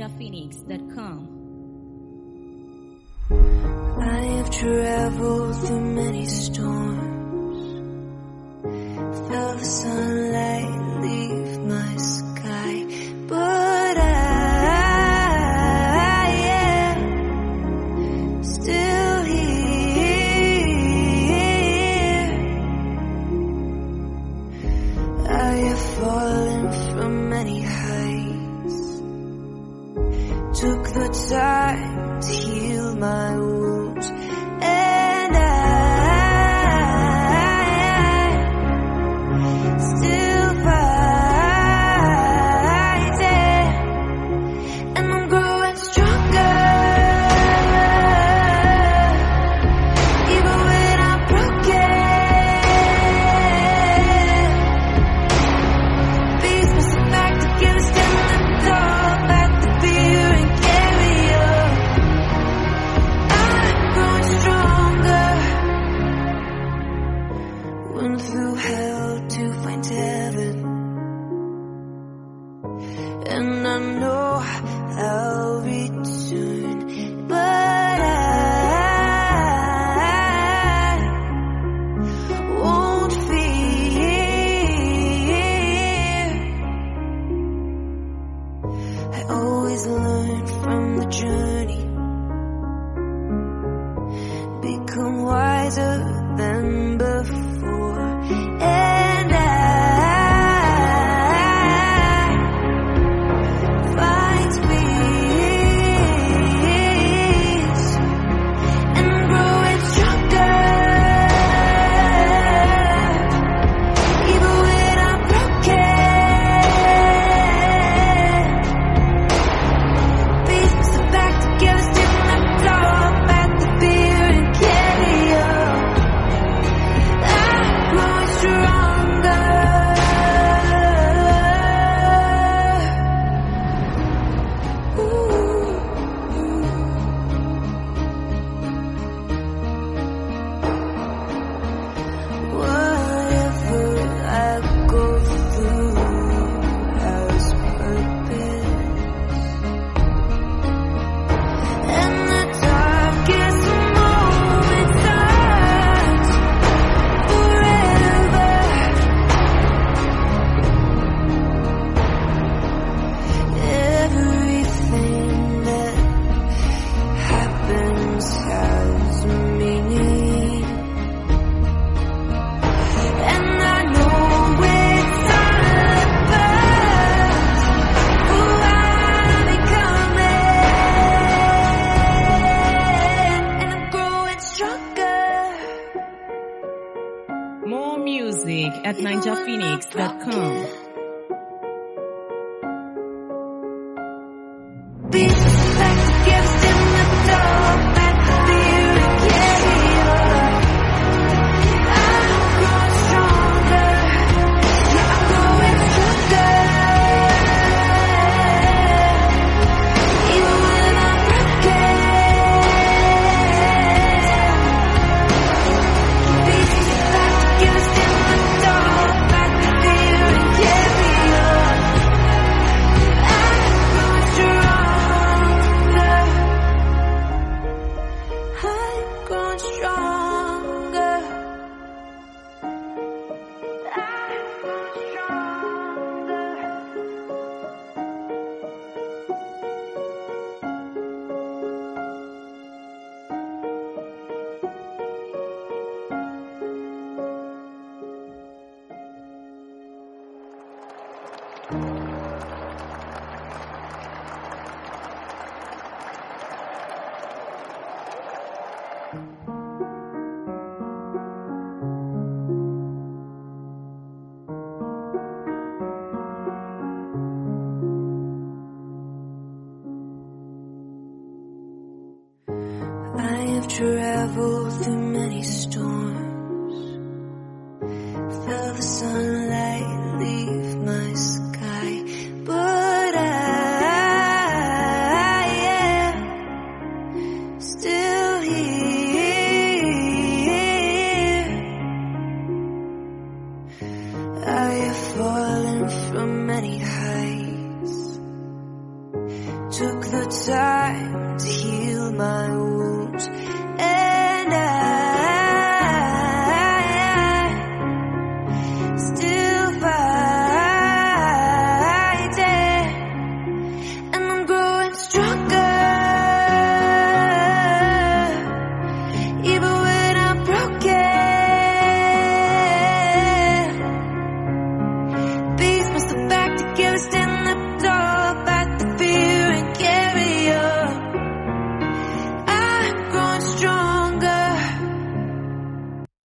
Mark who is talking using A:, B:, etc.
A: ninjaphoenix.com.
B: I have traveled through many storms, felt the sunlight leave my sky, but I am still here. I have fallen from many heights, took the time to heal my wounds, and I still fighting, and I'm growing stronger, even when I'm broken. Beats myself back together, stand at the door, back the fear and carry on. I'm growing stronger. Went through hell to find heaven, and I know I'll return, but I won't fear. I always learn from the journey, become wiser than before, and I find peace, and I'm growing stronger, even when I'm broken. Piece myself back together, stand at the door, back the fear and carry on. I'm growing stronger. Whatever I go through has purpose, and the darkest moments last forever. Everything that happens has meaning, and I know it's all about who I'm becoming, and I'm growing stronger.
A: More music at ninjaphoenix.com.
B: Beats myself back together, stand at the door, back the fear and carry on. I'm growing stronger, yeah, I'm growing stronger, even when I'm broken. Beats myself back together, stand at the door, back the fear and carry on. I'm growing stronger. I'm growing stronger. I'm growing I have traveled through many storms, felt the sunlight leave my sky, but I am still here. I have fallen from many heights, took the time to heal my wounds, and I still fighting, and I'm growing stronger, even when I'm broken. Beast must have back to give us